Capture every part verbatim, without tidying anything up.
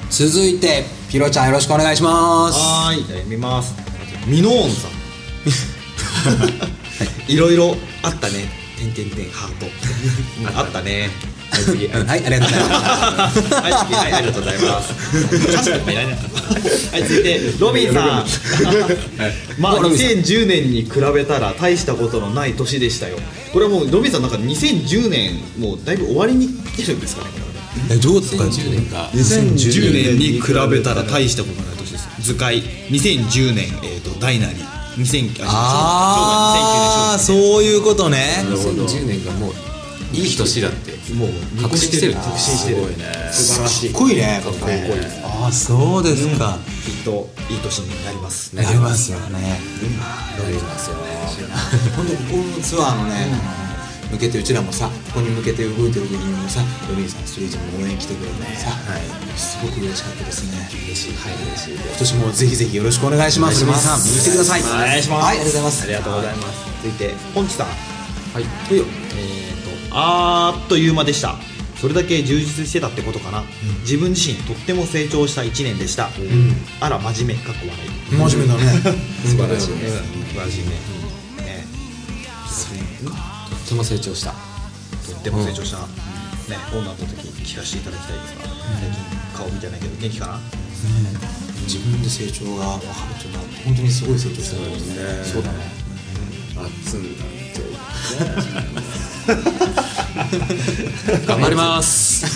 続いてピロちゃんよろしくお願いします。 はーい、じゃあ読みます。ミノーンさんいろいろあったね、てんてんてんハートあったね。はい次、 はい、ありがとうございますはい次、はいありがとうございます。確かにいらない。はい続いてロビンさん。まあにせんじゅうねんに比べたら大したことのない年でしたよ。これはもうロビンさんなんかにせんじゅうねんもうだいぶ終わりに来てるんですかね。 え、どうですか。 にせんじゅうねんか。 にせんじゅうねんに比べたら大したことない年です。図解にせんじゅうねん、えーと大なりにせんああ、そういうことね。 にせんじゅうねんがもういい年だってもう確信してる。 確信してる。 すごいね。 素晴らしい。 かっこいいね。 かっこいいね。 ああ、そうですか。 きっといい年になります。 なりますよね。 なりますよね。 本当ここのツアーのね、向けてうちらもさ、ここに向けて動いてる時にもさ、ロビンさんストリートも応援来てくれてさ、すごく嬉しかったですね。 嬉しい。はい、嬉しい。 今年もぜひぜひよろしくお願いします。ロビンさん、見てください。 お願いします。 はい、ありがとうございます。 ありがとうございます。続いてポンチさん。 はい。 えーとあーっという間でした。それだけ充実してたってことかな。自分自身とっても成長したいちねんでした。あら真面目かっこ笑い。 真面目だね。 素晴らしいね。 素晴らしいね。ね。 とっても成長した。 とっても成長した。ね、どんな時聞かせていただきたいですか。最近顔見てないけど元気かな。 自分で成長が分かるというのは本当にすごい成長したと思うんですね。 そうだね。あっつんだって頑張ります。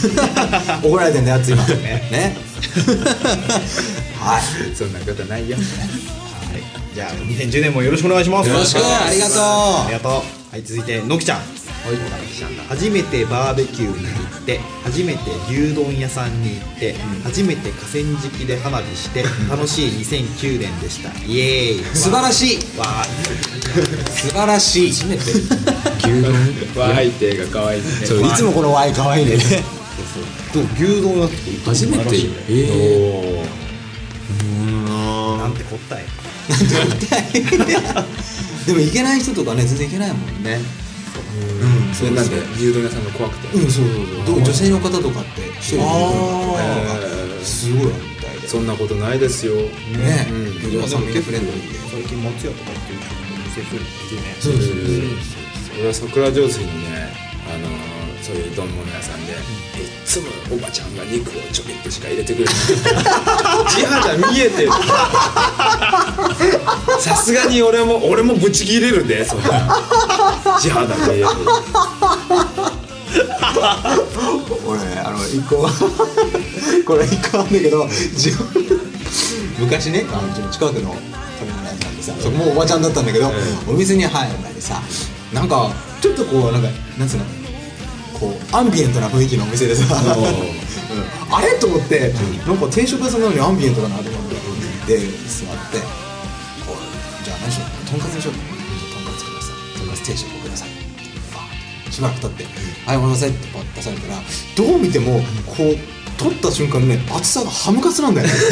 怒られてんだよ、つい今ね。はい、 そんなことないよ。 じゃあにせんじゅうねんもよろしくお願いします。 よろしく、ありがとう。 ありがとう。はい続いてのきちゃん。初めてバーベキューに行って、初めて牛丼屋さんに行って、初めて河川敷で花火して楽しいにせんきゅうねんでした。イエーイ。 素晴らしい。 わー素晴らしい。 初めて牛丼ワイテが可愛いね。 そう、いつもこのワイ可愛いね。 どう牛丼屋って初めて。 えーなんてこったい。 でも行けない人とかね、全然行けないもんね。 うん、それなんで牛丼屋さんが怖くて。 うん、そうそうそう。女性の方とかって一人で行くのがすごいあるみたいで。 そんなことないですよ。 ね、 でもさんみんなフレンドリーで。 最近松屋とかっていう店増えてるね。 そうそうそう。 俺は桜上水にね、あのそういう丼物屋さんで、いつもおばちゃんが肉をちょびっとしか入れてくれない。地肌見えてる。さすがに俺も俺もブチ切れるで、そんな地肌見える。 俺あの一個これ一個あるんだけど、自分昔ね、あのうちの近くの食べ物屋さんでさ、そこもおばちゃんだったんだけど、お店に入る前にさ、なんかちょっとこうなんかなんつうの、こうアンビエントな雰囲気のお店でさ、うん、あれと思って、なんか定食屋さんなのにアンビエントだなと思ってで座って、こうじゃあ何しよう、とんかつにしようと思って、とんかつください、とんかつ定食くださいってバーッとしばらく経って「はいお待たせ」ってパッと出されたら、どう見てもこう取った瞬間ね、厚さがハムカツなんだよね。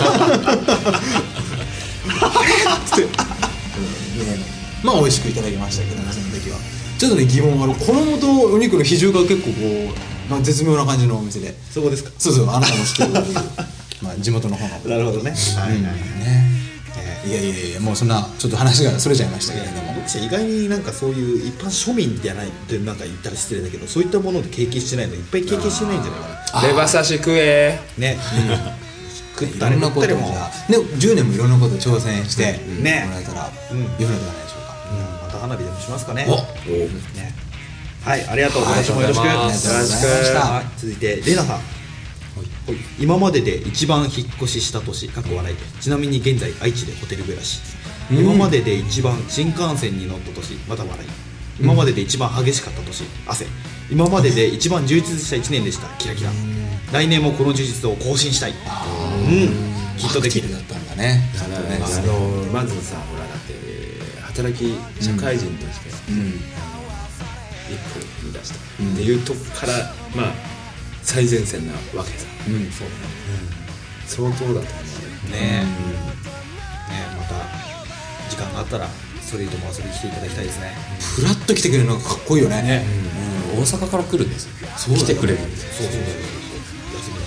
あれって、まあ美味しくいただきましたけどね、その時はちょっとね疑問がある。衣とお肉の比重が結構こう、まあ、絶妙な感じのお店で。 そこですか。 そうそう、あなたも知ってるまあ地元の方が。 なるほどね。はいはいはい。 ね、いやいやいや、もうそんなちょっと話がそれちゃいましたけれども、 僕意外になんかそういう一般庶民じゃないってなんか言ったら失礼だけど、そういったもので経験してないのいっぱい経験してないんじゃないかな。 レバ刺し食えね、 いろんなことをじゃあね、じゅうねんもいろんなこと挑戦してもねらえたらよいのではないでしょうか。 また花火でもしますかね。 おね、はい、ありがとう。今年もよろしく。 ありがとうございました。 はい、続いてレナさん。今までで一番引っ越しした年、過去笑い。ちなみに現在愛知でホテル暮らし。今までで一番新幹線に乗った年、また笑い。今までで一番激しかった年、汗。今までで一番充実したいちねんでした、キラキラ。来年もこの充実を更新したい。うん、きっとできる。 だったんだね。 あのまずさ、ほらだって働き社会人として一歩踏み出したっていうとこからまあ最前線なわけさ。うん、そう。相当だと思うね。ね、また時間があったらストリートも遊びに来ていただきたいですね。 フラッと来てくれるのがかっこいいよね。 大阪から来るんですよ。来てくれるんですよ。 そうそうそう。休みの日とか。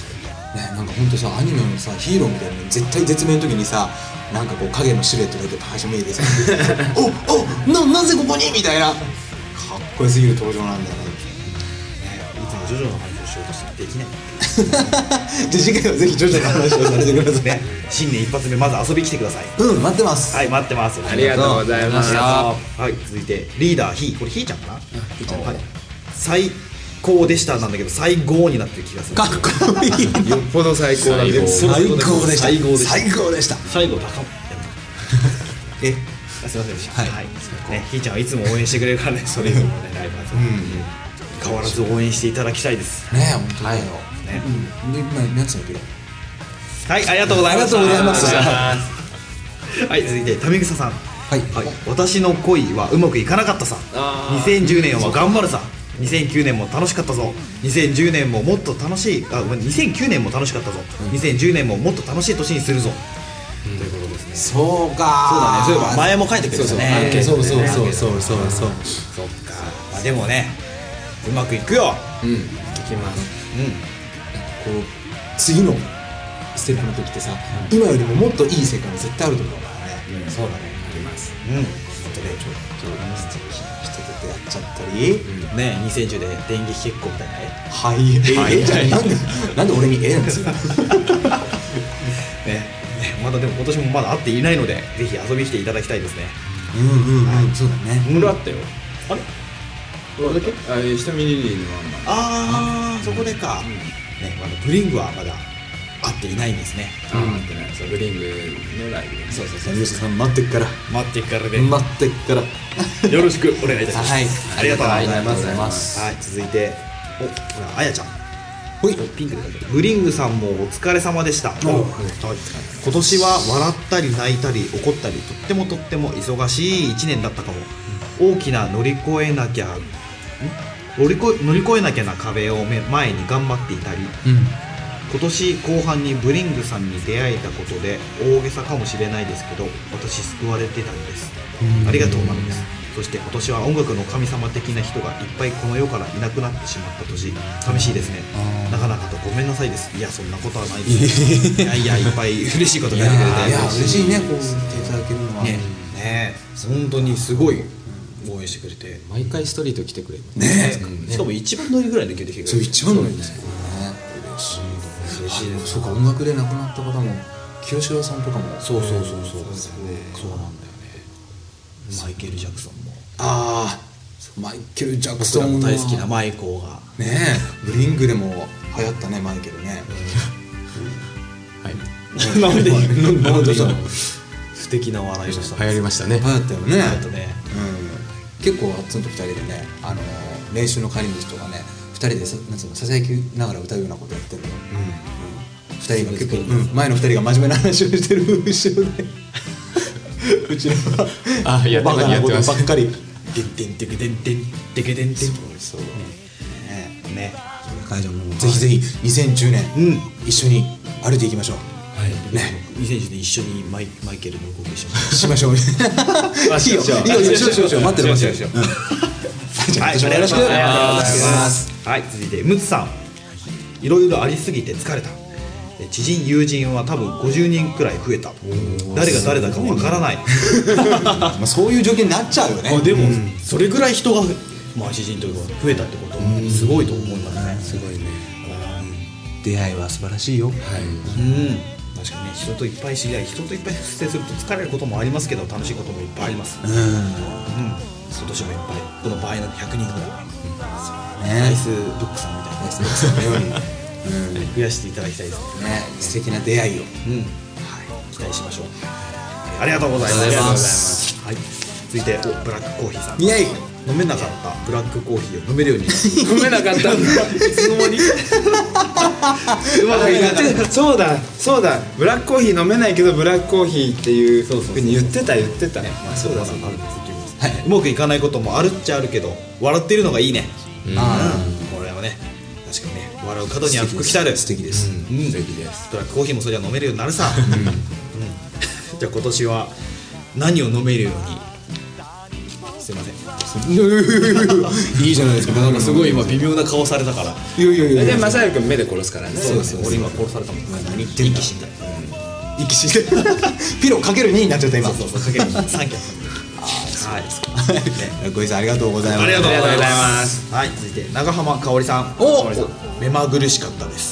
なんかほんとさアニメのさヒーローみたいなの絶対絶命の時にさなんかこう影のシルエットだけ初めてさおおななぜここにみたいなかっこよすぎる登場なんだよね。 いつもジョジョの話をしようとしてできないじゃあ次回はぜひジョジョの話をされてくださいね。新年一発目まず遊び来てください。 うん待ってます。 はい待ってます。 ありがとうございました。 はい続いてリーダーひーこれひーちゃんかな。ひーちゃんはい最高でしたなんだけど最高になってる気がする。 かっこいいよっぽど最高だね。 最高でした最高でした最高でした。 最後高えあすいませんでした。 はいねひーちゃんはいつも応援してくれるからねそれぞれのねライブハウス変わらず応援していただきたいです。 ねえ本当だよ。 ねうんで今やつのけど。 はいありがとうございます。 ありがとうございますはい続いてタミグサさん。 はいはい、私の恋はうまくいかなかったさ。 あーにせんじゅうねんは頑張るさ。にせんきゅうねんも楽しかったぞ。にせんじゅうねんももっと楽しいあごめんにせんきゅうねんも楽しかったぞ。にせんじゅうねんももっと楽しい年にするぞ、ということですね。 そうかそうだね。そういえば前も書いてくれたね。 そうそうそうそうそうそうそうそっか、まあ、でもねうまくいくよ。 うん聞きます。 こう次のステップの時ってさ今よりももっといい世界が絶対あると思うからね。そうだねあります。 うんうん本当ねちょっと素敵な人と出会っちゃったりねにせんじゅうで電撃結婚みたいなね。 はいええじゃあなんでなんで俺にええなんですよ。 ねねまだでも今年もまだ会っていないのでぜひ遊びに来ていただきたいですね。 うんうんうんそうだね。 これあったよ。 あれこれだけ？あえひとみリリーのワンマン。 ああそこでか、ねまだブリングはまだ会っていないんですね。 あ待ってない。そうブリングのライブで。そうそうさあミュージさん待ってっから待ってからで、 待ってっからよろしくお願いいたします。 はいありがとうございます。 ありがとうございますはい続いておほらあやちゃん。 ほいピンクで書いてあるブリングさんもお疲れ様でした。はい今年は笑ったり泣いたり怒ったりとってもとっても忙しいいちねんだったかも。大きな乗り越えなきゃん乗り越え乗り越えなきゃな壁をめ前に頑張っていたり、今年後半にブリングさんに出会えたことで大げさかもしれないですけど私救われてたんです。ありがとうなのです。そして今年は音楽の神様的な人がいっぱいこの世からいなくなってしまった年寂しいですね。なかなかとごめんなさいです。いやそんなことはないですいやいやいっぱい嬉しいことい書いてくれてやいや嬉しいねこう言っていただけるのはねね本当にすごい応援してくれて毎回ストリート来てくれる。 ねしかも一番乗りぐらい抜けてきてくれる。 そう一番のいいですよね。嬉しい嬉しいです。 そうか音楽で亡くなった方も清志郎さんとかもそうそうそうそうそうそうなんだよね。マイケル・ジャクソンもああマイケル・ジャクソン僕らも大好きなマイコーがねえブリングでも流行ったねマイケルね。 はい。 なんでなんでしたの不敵な笑いをした流行りましたね。 流行ったよね。 あとねうん結構あっつんと二人でねあの練習の帰り道とかね二人でさなんつうのささやきながら歌うようなことやってるの。二人が結構うん前の二人が真面目な話をしてる後ろでうちらはあやってバカなことやってますばっかり。 てんてんてけてんてんてけてんてんそうねね会場もぜひぜひにせんじゅうねんうん一緒に歩いていきましょう。 はい。 ねにせんじゅうねん一緒にマイマイケルの動きしましましょう。いいよしようしよういいよいいよしようしようしよう待ってる待ってる。 しよううんじゃあ今年もよろしくお願いします。 はい続いてムツさんいろいろありすぎて疲れた。知人友人は多分ごじゅうにんくらい増えた。誰が誰だかわからないまあそういう状況になっちゃうよね。 あでもそれぐらい人がまあ知人というか増えたってことはすごいと思いますね。 すごいね。 出会いは素晴らしいよ。 はい。 うん確かにね人といっぱい知り合い人といっぱい接すると疲れることもありますけど楽しいこともいっぱいあります。うんうん今年もいっぱいこの場合のひゃくにんぐらいねライスブックさんみたいなナイスブックさんのようにうん増やしていただきたいですね。 ね素敵な出会いを。 うん期待しましょう。ありがとうございます。 ありがとうございますはい続いておブラックコーヒーさんイエイ飲めなかったブラックコーヒーを飲めるようになった飲めなかったんだ。 いつの間にうまあくいかなかっ言ってたそうだそうだブラックコーヒー飲めないけどブラックコーヒーっていうそうそうそうふうに言ってた言ってた。 たね。まあそうだそうだあるんですはいうまくいかないこともあるっちゃあるけど笑っているのがいいね。 うんあこれはね確かにね笑う角には福来たる。 素敵です。 うん素敵です。 ブラックコーヒーもそりゃ飲めるようになるさ。うんじゃあ今年は何を飲めるようにすいませんいやいやいやいやいいじゃないですか。 なんかすごい今微妙な顔されたから。 いやいやいやいやでマサイ君目で殺すからね。 そうです。俺今殺されたもん。 何言ってんだ。 息死んだ。 息死んだピロかけるにになっちゃった今。 そうそうそうかけるにさんキャはい。小井さんありがとうございます。 ありがとうございまますす。はい、続いて長浜香織さん。 お香織さん目まぐるしかったです。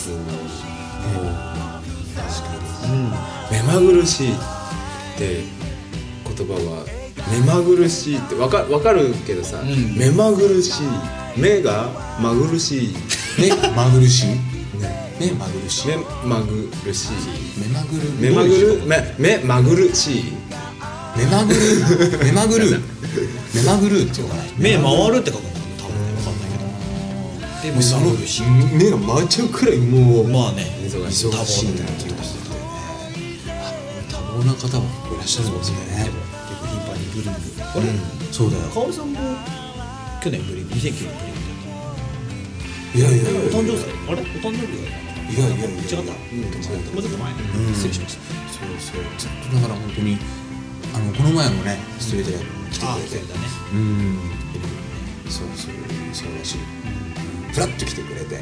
目まぐるしいって言葉は目まぐるしいってわかわかるけどさ、 ん目まぐるしい目がまぐるしい目まぐるしい。 ね目まぐるしい。 目まぐるしい目まぐる。 目まぐる目目まぐるしい目まぐる目まぐる目まぐるっていうのかな。 目回るって書くの多分ね分かんないけど。でもそのまぐるし。 目が回っちゃうくらいもうまあね忙しい忙しいんだっていうことだよね。多忙な方もいらっしゃるんですよね。 結構頻繁にブリング。あれ？ そうだよ。 香織さんも去年ブリングにせんきゅうねんブリング。 いやいやいやお誕生日あれお誕生日がいやいやいや違った、うん、もうちょっと前、 うん失礼しましたそうそうずっとだから本当にあのこの前もねストレートで来てああくれてそうだねうんそうそうそうだしフラッと来てくれて、 ね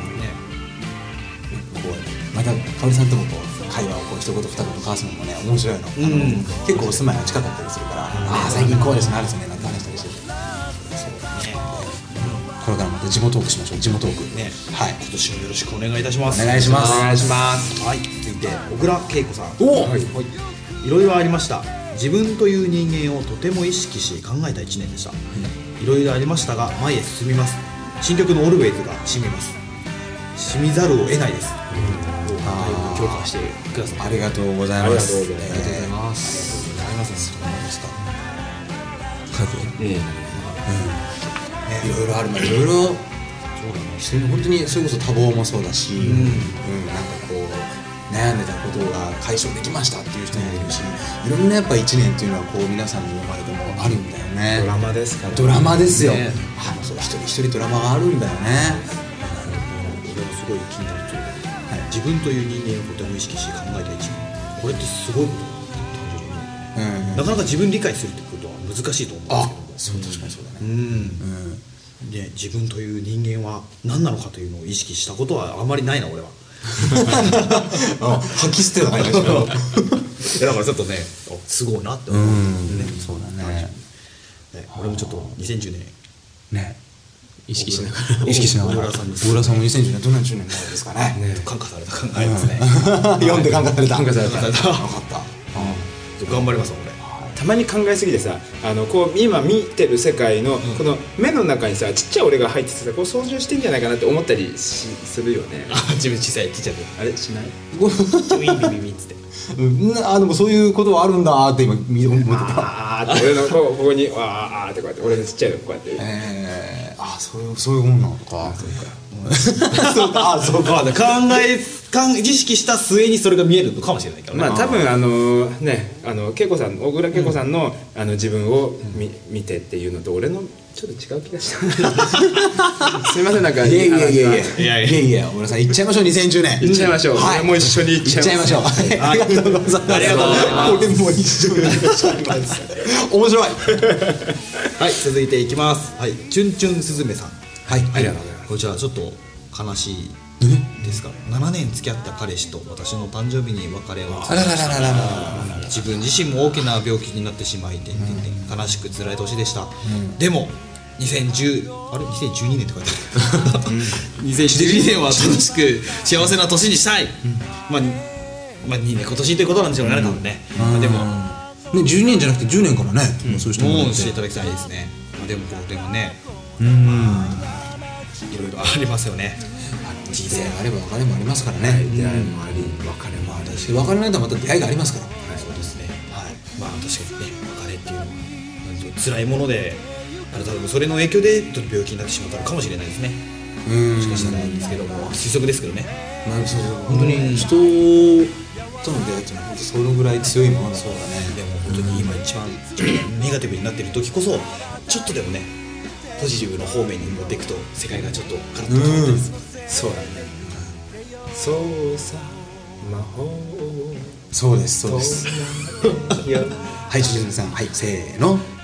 こうまた香織さんともこう会話をこう一言二言交わすのもね面白いの、あのうん結構お住まいが近かったりするから、ああ最近こうですねあるですねなんて話したりしてて、そうこれからまた地元トークしましょう。地元トークねはい今年もよろしくお願いいたします。 お願いしますお願いしますはい、続いて小倉恵子さん。 おはい、いろいろありました。自分という人間をとても意識し考えたいちねんでした。いろいろありましたが前へ進みます。新曲のオルウェイズが染みます。染みざるを得ないです。 あー共感してください。 ありがとうございます。 ありがとうございますありがとうございます。 ありますね。 そうですか。かっこいい。 うんいろいろあるのいろいろ人に本当にそれこそ多忙もそうだし、うんなんかこう悩んでたことが解消できましたっていう人もいるし、いろんなやっぱいちねんっていうのはこう皆さんの今まででもあるんだよね。 ドラマですからねドラマですよ。 ねあのそう一人一人ドラマがあるんだよね。 俺もすごい気になるというか、はい、自分という人間をとても意識し考えたいちねん。これってすごいことだなって単純に思う。 うん。 なかなか自分理解するってことは難しいと思うんですけど。 あ、そう確かにそうだね。 うん、 うん。 ね、自分という人間は何なのかというのを意識したことはあまりないな俺は。 あ、吐き捨てないでしょ。 いやだからちょっとねすごいなって思う、 うんね、 そうだね。 ね俺もちょっとにせんじゅうねんね。意識しながらら意識しながら小倉さんに小倉さんもにせんじゅうねんどんなじゅうねんになるんですかね。 感化された考えですね、 読んで感化された。 感化された分かった。 頑張ります俺。 たまに考えすぎてさあのこう今見てる世界のこの目の中にさちっちゃい俺が入っててさこう操縦してんじゃないかなって思ったりしするよね。 あ自分小さいちっちゃいあれしないウィンビビビンっつってうんあでもそういうことはあるんだーって今見思ってた。 あーって俺のこうここにわーってこうやって俺のちっちゃいのこうやってえー、あそういうそういうもんなのか。そうか。あそうか。 考え考え意識した末にそれが見えるのかもしれないからね。 まあ多分あのねあの恵子さん小倉恵子さんの、うん、あの自分を見見てっていうのと俺のちょっと違う気がしたすいませんなんかいやいやいやいやいやいやいやいや小倉さん行っちゃいましょうにせんじゅうねん。 行っちゃいましょうはい。 もう一緒に行っちゃいましょう行っちゃいましょう。ありがとうございます。 ありがとうございます俺も一緒に行っちゃいます。面白い。 はい続いていきます。はいチュンチュンスズメさん。 はい。 ありがとうございます。 こちらちょっと悲しいですがななねん付き合った彼氏と私の誕生日に別れをあららららららら。 自分自身も大きな病気になってしまいて、うん、悲しく辛い年でした、うん、でもにせんじゅうあれにせんじゅうにねんって書いてある、うん、にせんじゅうにねんは楽しく幸せな年にしたい、うんまあ、まあにねん今年ということなんでしょうね、うん、多分ね、まあ、でもねじゅうねんじゃなくてじゅうねんからね、 うん、 そういう人もしていただきたいですね、まあ、でもこれもねうんいろいろありますよね。 人生があれば別れもありますからね。 出会いもあり別れもあるし別れないとまた出会いがありますから。 はい、そうですね。はい。まあ確かにね別れっていうのはなんと辛いもので、あれ多分それの影響でちょっと病気になってしまったのかもしれないですね。 うんもしかしたらなんですけども推測ですけどね。 まあそうそう本当に人との出会いっていうのは本当そのぐらい強いものだそうだね。 でも本当に今一番ネガティブになっている時こそちょっとでもねポジティブの方面に持っていくと世界がちょっとガラッと変わったりする。 そうだね。そうさ魔法そうですそうです。はい、ちじみさん、はい、せーの。 え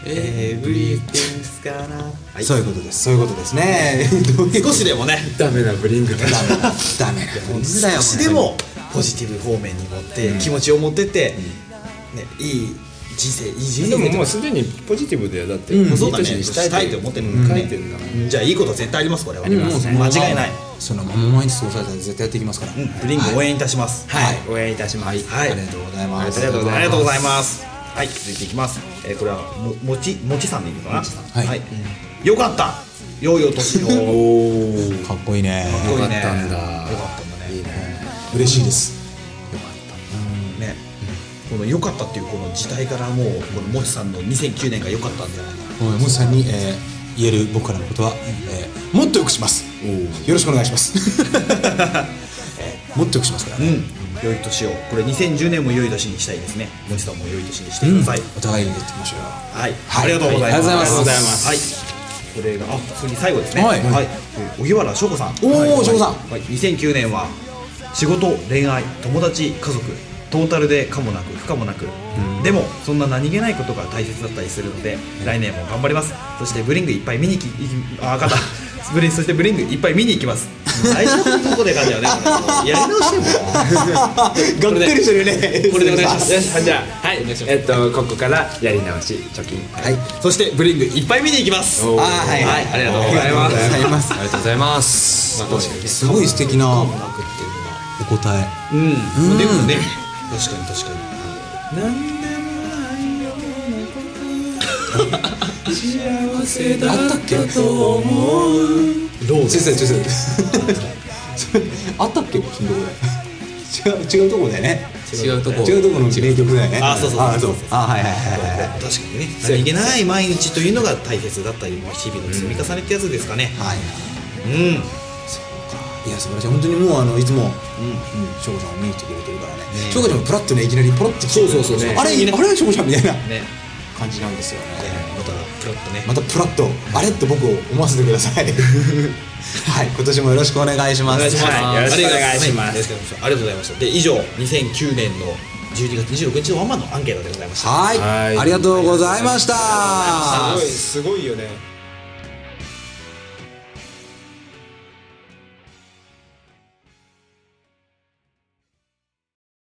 Everything's gonna はいそういうことですそういうことですねどういう少しでもねダメなブリングだダメだダメだ本当だよ少しでもポジティブ方面に持って気持ちを持ってってねいい人生いい人生でももうすでにポジティブでだってもうそうだねいい年にしたいしたいと思ってる書いてるんだからじゃあいいこと絶対ありますこれはもうそのまま間違いないそのまま毎日過ごされたら絶対やっていきますからうんブリング応援いたしますはい応援いたしますはいありがとうございますありがとうございますありがとうございますはい続いていきますえーこれはももちもちさんでいいのかなはいよかった良いお年をおおかっこいいねかっこいいねよかったんだよかったんだねいいね嬉しいですねこの良かったっていうこの時代からもうこのもちさんのにせんきゅうねんが良かったんじゃないかなもちさんに、えー言える僕からのことは、えーもっと良くしますよろしくお願いしますえーもっと良くしますからね、 うん良い年をこれにせんじゅうねんも良い年にしたいですねもちさんも良い年にしてください、 お互いに言ってみましょうよはい、 はいありがとうございます。 ありがとうございますはい、これがあ次最後ですね。 はいはい、荻原翔子さん。 おーはい翔子さんはい、にせんきゅうねんは仕事、恋愛、友達、家族トータルで可もなく不可もなく、でもそんな何気ないことが大切だったりするので、来年も頑張ります。そしてブリングいっぱい見に行きいきあ分かった。ブリンそしてブリングいっぱい見に行きます。最初のとこで感じだよね。これやり直しても。 がっかりしてるねこれでお願いしますよしじゃあはいえっとここからやり直し貯金はいそしてブリングいっぱい見に行きます。 おーあーはいはいありがとうございます。 ありがとうございますありがとうございますまあ確かにねすごい素敵な可もなくっていうのは。 お答えうん、 うんでもね確かに確かになんでもないようなこと幸せだあったっけと思うロー先生先生それあったっけそのとこで違う違うとこだよね違うとこ違うとこの名曲だよねあそうそうあそうそうあはいはいはいはい確かにね何気ない毎日というのが大切だったり日々の積み重ねってやつですかねはいうん、 そうかいや素晴らしい本当にもうあのいつもうん翔子さんを見に来てくれてるからね翔子ちゃんもプラッとねいきなりポロって来てそうそうそうあれあれ翔子ちゃんみたいなね感じなんですよねまたプラッとねまたプラッとあれって僕を思わせてくださいはい今年もよろしくお願いしますお願いします、 はいよろしくお願いしますありがとうございましたありがとうございましたで以上にせんきゅうねんのじゅうにがつにじゅうろくにちのワンマンのアンケートでございましたはいはいありがとうございましたすごいすごいよね